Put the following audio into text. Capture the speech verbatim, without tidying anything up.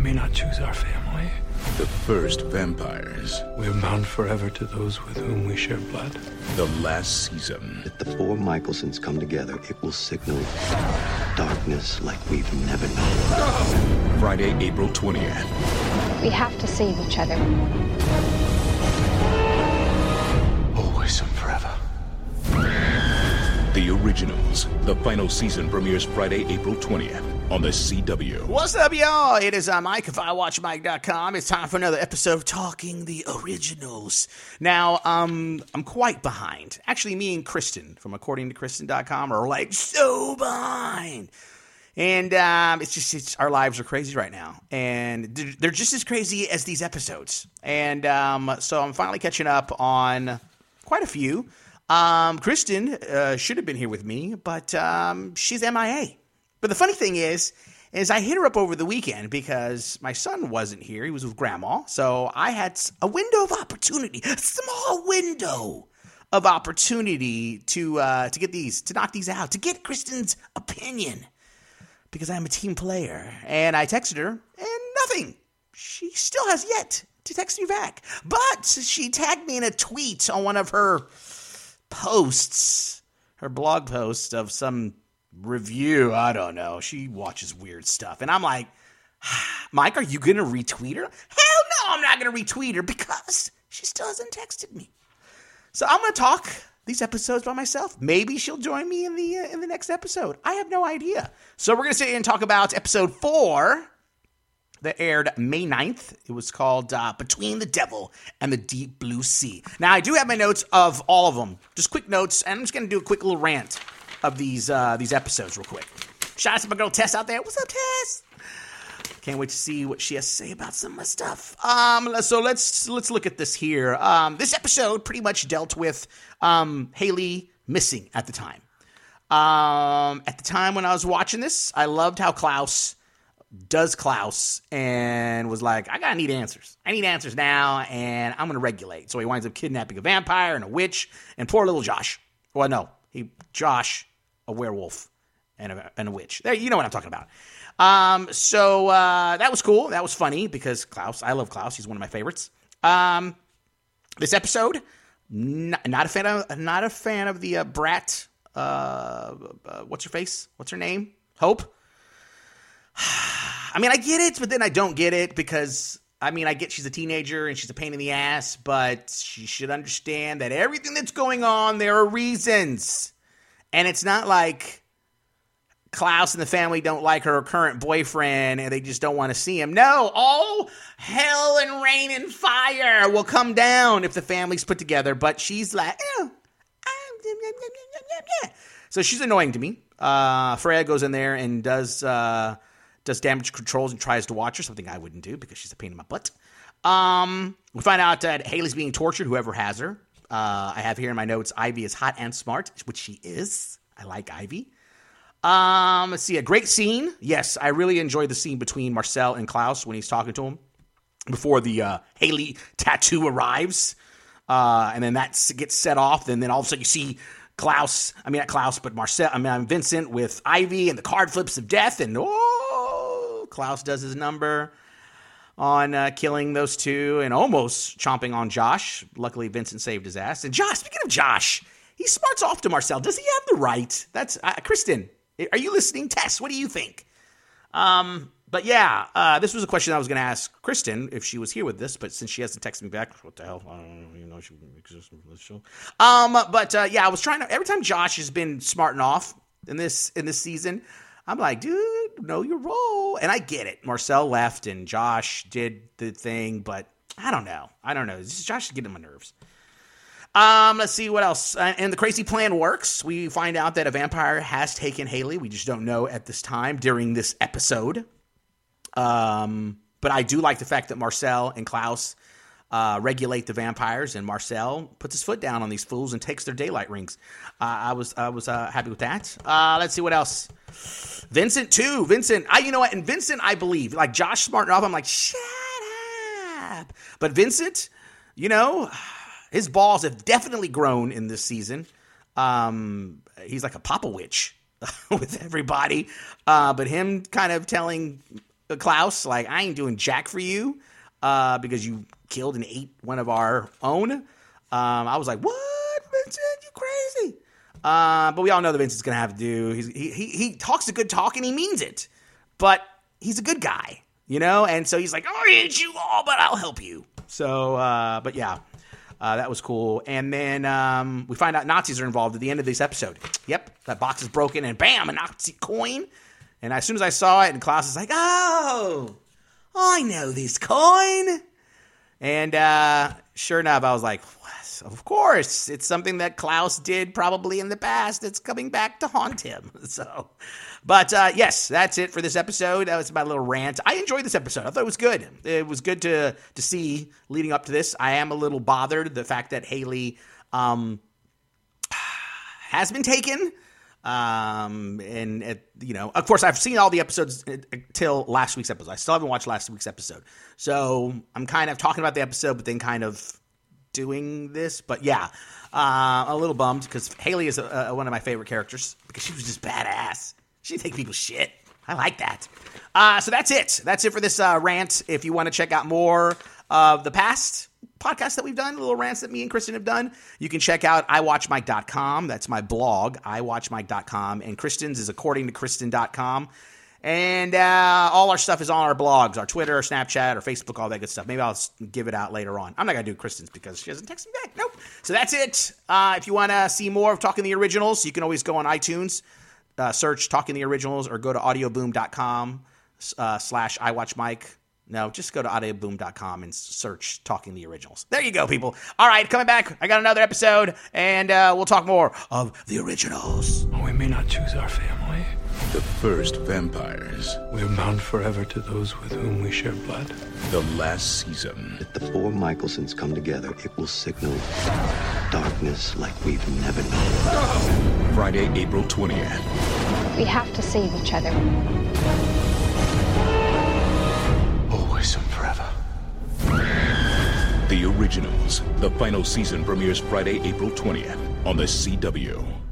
may not choose our family. The first vampires. We are bound forever to those with whom we share blood. The last season. If the four Michelsons come together, it will signal darkness like we've never known. Friday, April twentieth. We have to save each other. Always and forever. The Originals. The final season premieres Friday, April twentieth on the C W. What's up, y'all? It is uh, Mike of I Watch Mike dot com. It's time for another episode of Talking the Originals. Now, um, I'm quite behind. Actually, me and Kristen from according to kristen dot com are like so behind. And um, it's just, it's, our lives are crazy right now. And they're just as crazy as these episodes. And um, so I'm finally catching up on quite a few. Um, Kristen uh, should have been here with me, but um, she's M I A. But the funny thing is, is I hit her up over the weekend because my son wasn't here. He was with grandma. So I had a window of opportunity, a small window of opportunity to uh, to get these, to knock these out, to get Kristen's opinion. Because I'm a team player. And I texted her, and nothing. She still has yet to text me back. But she tagged me in a tweet on one of her posts, her blog post of some review. I don't know. She watches weird stuff. And I'm like, Mike, are you going to retweet her? Hell no, I'm not going to retweet her because she still hasn't texted me. So I'm going to talk these episodes by myself. Maybe she'll join me in the uh, in the next episode. I have no idea. So we're going to sit here and talk about episode four that aired May ninth. It was called uh, Between the Devil and the Deep Blue Sea. Now, I do have my notes of all of them. Just quick notes, and I'm just going to do a quick little rant of these uh, these episodes real quick. Shout out to my girl Tess out there. What's up, Tess? Can't wait to see what she has to say about some of my stuff. Um, so let's let's look at this here. Um, this episode pretty much dealt with um, Haley missing at the time. Um, at the time when I was watching this, I loved how Klaus does Klaus and was like, I gotta need answers. I need answers now, and I'm gonna regulate. So he winds up kidnapping a vampire and a witch and poor little Josh. Well, no, he Josh, a werewolf, and a, and a witch. There, you know what I'm talking about. Um, so, uh, that was cool. That was funny because Klaus, I love Klaus. He's one of my favorites. Um, this episode, n- not a fan of, not a fan of the, uh, brat, uh, uh, what's her face? What's her name? Hope. I mean, I get it, but then I don't get it because, I mean, I get she's a teenager and she's a pain in the ass, but she should understand that everything that's going on, there are reasons. And it's not like Klaus and the family don't like her current boyfriend and they just don't want to see him. No, all hell and rain and fire will come down if the family's put together. But she's like, oh, so she's annoying to me. Uh, Freya goes in there and does uh, does damage controls and tries to watch her, something I wouldn't do because she's a pain in my butt. Um, we find out that Haley's being tortured, whoever has her. Uh, I have here in my notes, Ivy is hot and smart, which she is. I like Ivy. Um, let's see, a great scene. Yes, I really enjoyed the scene between Marcel and Klaus when he's talking to him before the uh, Haley tattoo arrives. Uh, and then that gets set off. And then all of a sudden you see Klaus, I mean, not Klaus, but Marcel, I mean, I'm Vincent with Ivy and the card flips of death. And oh, Klaus does his number on uh, killing those two and almost chomping on Josh. Luckily, Vincent saved his ass. And Josh, speaking of Josh, he smarts off to Marcel. Does he have the right? That's uh, Kristen. Are you listening? Tess, what do you think? Um, but yeah, uh, this was a question I was going to ask Kristen if she was here with this, but since she hasn't texted me back, what the hell? I don't know, you know, she exists in this show. Um, but uh, yeah, I was trying to, every time Josh has been smarting off in this, in this season, I'm like, dude, know your role. And I get it. Marcel left and Josh did the thing, but I don't know. I don't know. Josh is getting on my nerves. Um, let's see what else. Uh, and the crazy plan works. We find out that a vampire has taken Haley. We just don't know at this time during this episode. Um, but I do like the fact that Marcel and Klaus uh, regulate the vampires, and Marcel puts his foot down on these fools and takes their daylight rings. Uh, I was I was uh, happy with that. Uh, let's see what else. Vincent too. Vincent, I you know what? And Vincent, I believe, like Josh smarting off. I'm like, shut up. But Vincent, you know, his balls have definitely grown in this season. Um, he's like a papa witch with everybody. Uh, but him kind of telling Klaus. Like, I ain't doing jack for you uh, because you killed and ate one of our own. Um, I was like, what, Vincent? You crazy? Uh, but we all know that Vincent's going to have to do. He's, he, he he talks a good talk and he means it. But he's a good guy, you know? And so he's like, I'll hit you all, but I'll help you. So, uh, but yeah. Uh, that was cool. And then um, we find out Nazis are involved at the end of this episode. Yep, that box is broken, and bam, a Nazi coin. And as soon as I saw it, and Klaus is like, oh, I know this coin. And uh, sure enough, I was like, what? Of course. It's something that Klaus did probably in the past. It's coming back to haunt him. So, But uh, yes, that's it for this episode. That was my little rant. I enjoyed this episode. I thought it was good. It was good to to see leading up to this. I am a little bothered the fact that Haley um, has been taken. Um, and, it, you know, of course, I've seen all the episodes until last week's episode. I still haven't watched last week's episode. So I'm kind of talking about the episode, but then kind of doing this. But yeah, uh, a little bummed because Haley is a, a, one of my favorite characters because she was just badass. She take people's shit. I like that. Uh, so that's it. That's it for this uh, rant. If you want to check out more of the past podcasts that we've done, little rants that me and Kristen have done, you can check out i watch mike dot com. That's my blog, i watch mike dot com. And Kristen's is according to kristen dot com. And uh, all our stuff is on our blogs, our Twitter, our Snapchat, our Facebook, all that good stuff. Maybe I'll give it out later on. I'm not going to do Kristen's because she hasn't texted me back. Nope. So that's it. Uh, if you want to see more of Talking the Originals, you can always go on iTunes. Uh, search Talking the Originals or go to audioboom dot com uh, slash iWatchMike. No, just go to audioboom dot com and search Talking the Originals. There you go, people. All right, coming back. I got another episode, and uh, we'll talk more of the originals. We may not choose our family. The first vampires. We are bound forever to those with whom we share blood. The last season. If the four Michelsons come together, it will signal darkness like we've never known. Friday, April twentieth. We have to save each other. Always and forever. The Originals. The final season premieres Friday, April twentieth on the C W.